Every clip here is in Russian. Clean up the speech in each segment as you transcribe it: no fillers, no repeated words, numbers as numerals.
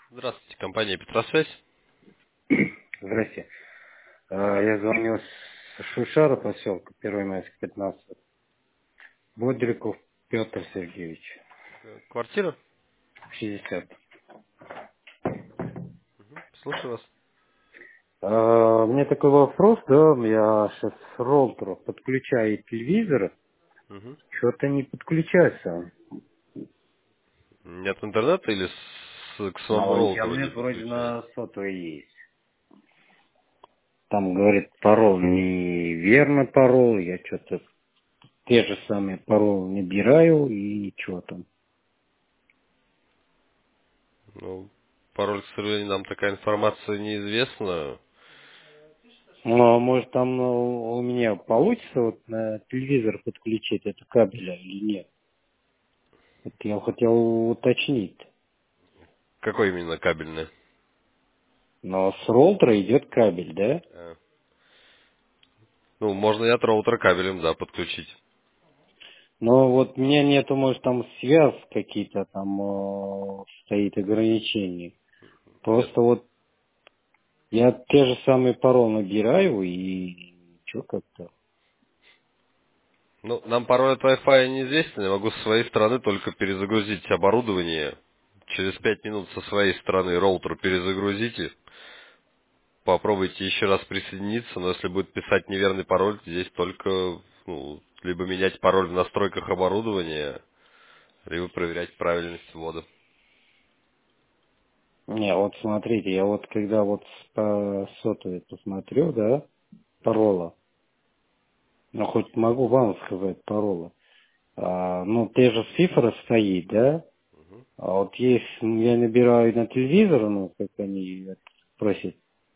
Здравствуйте, компания Петросвязь. Здрасте. Я звоню с Шушара, поселка Первомайск, 15. Бодриков Петр Сергеевич, Квартира? 60. Слушаю вас. У меня такой вопрос, да, я сейчас с роутера подключаю телевизор, Мгм. что-то не подключается. Нет интернета или к своему Но роутеру не интернет вроде подключаете? на сотовой есть. Там, говорит, пароль неверно пароль, я что-то те же самые пароли набираю и что там. Ну, пароль, к сожалению, нам такая информация неизвестна. Ну, а может там у меня получится вот на телевизор подключить это кабеля или нет? Вот я хотел уточнить. Какой именно кабельный? Но с роутера идет кабель, да? Ну, можно и от роутера кабелем, да, подключить. Но вот у меня нету, может, там связь какие-то, там стоит ограничения. Нет. Просто вот я те же самые пароли набираю и что как-то. Ну, нам пароль от Wi-Fi неизвестен. Я могу со своей стороны только перезагрузить оборудование. Через 5 минут со своей стороны роутер перезагрузите. Попробуйте еще раз присоединиться, но если будет писать неверный пароль, здесь только либо менять пароль в настройках оборудования, либо проверять правильность ввода. Не, вот смотрите, я вот когда вот по сотовой посмотрю, да, парола, ну хоть могу вам сказать парола. Ну, те же цифры стоит, да? А вот есть, я набираю на телевизор, ну, как они просят,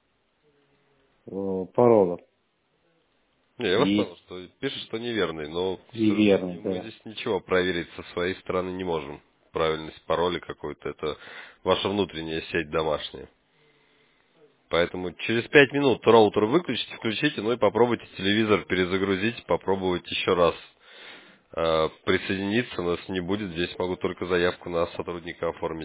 парола. Не, я вас И понял, что пишет, что неверный, но, к неверный, сожалению, мы да. здесь ничего проверить со своей стороны не можем. Правильность пароля какой-то, это ваша внутренняя сеть домашняя. Поэтому через 5 минут роутер выключите, включите, ну и попробуйте телевизор перезагрузить, попробовать еще раз присоединиться, но если не будет, здесь могу только заявку на сотрудника оформить.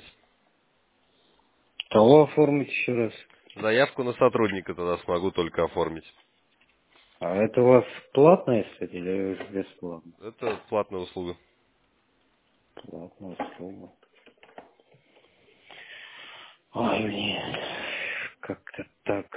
Кого оформить еще раз? Заявку на сотрудника тогда смогу только оформить. А это у вас платная, кстати, или бесплатно? Это платная услуга. Платная услуга. Ой, блин, как-то так.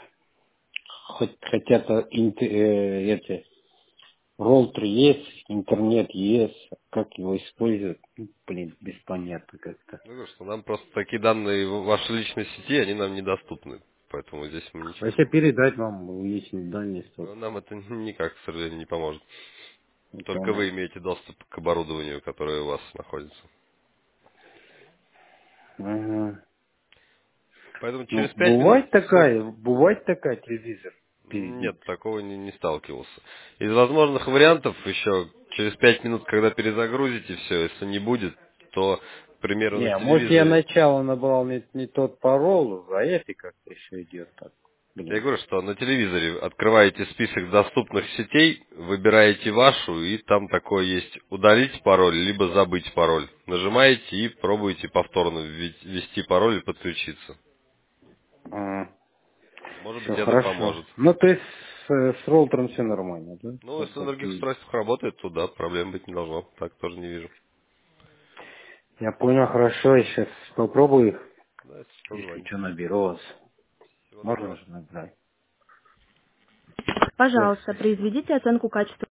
Хотя-то эти роутеры есть, интернет есть, а как его использовать, ну, блин, беспонятно как-то. Ну, говорю, что нам просто такие данные в вашей личной сети, они нам недоступны. Поэтому здесь мы А ничего не если можем. передать вам личные данные, то Но нам это никак, к сожалению, не поможет. не Только вы поможет. имеете доступ к оборудованию, которое у вас находится. Ага. Поэтому Ну, через 5 минут все. бывает такая телевизор перебить. Нет, такого не сталкивался. Из возможных вариантов еще через 5 минут, когда перезагрузите все, если не будет, то, к примеру, на Не, может я телевизоре. начало набрал не тот пароль, а это как-то еще идет так. Я Блин. говорю, что на телевизоре открываете список доступных сетей, выбираете вашу, и там такое есть удалить пароль, либо забыть пароль. Нажимаете и пробуете повторно ввести пароль и подключиться. Может быть, Все это хорошо. поможет. Ну, то есть с роутером все нормально, да? Ну, Вот если на как других и устройствах работает, то да, проблем быть не должно. Так тоже не вижу. я понял, хорошо, я сейчас попробую их. Да, если что, Если звоните. что, наберу вас. Всего Можно доброго. же набрать? Все, Пожалуйста, спасибо. произведите оценку качества